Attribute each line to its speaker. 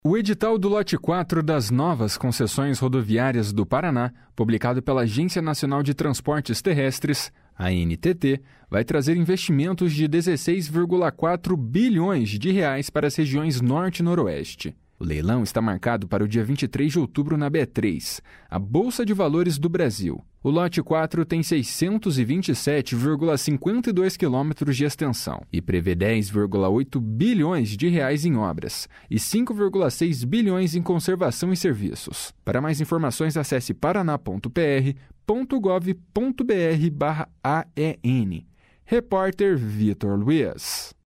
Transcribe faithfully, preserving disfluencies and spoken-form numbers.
Speaker 1: O edital do lote quatro das novas concessões rodoviárias do Paraná, publicado pela Agência Nacional de Transportes Terrestres, a N T T, vai trazer investimentos de dezesseis vírgula quatro bilhões de reais para as regiões Norte e Noroeste. O leilão está marcado para o dia vinte e três de outubro na B três, a Bolsa de Valores do Brasil. O lote quatro tem seiscentos e vinte e sete vírgula cinquenta e dois quilômetros de extensão e prevê dez vírgula oito bilhões de reais em obras e cinco vírgula seis bilhões em conservação e serviços. Para mais informações, acesse paraná ponto p r ponto gov ponto b r barra A E N. Repórter Vitor Luiz.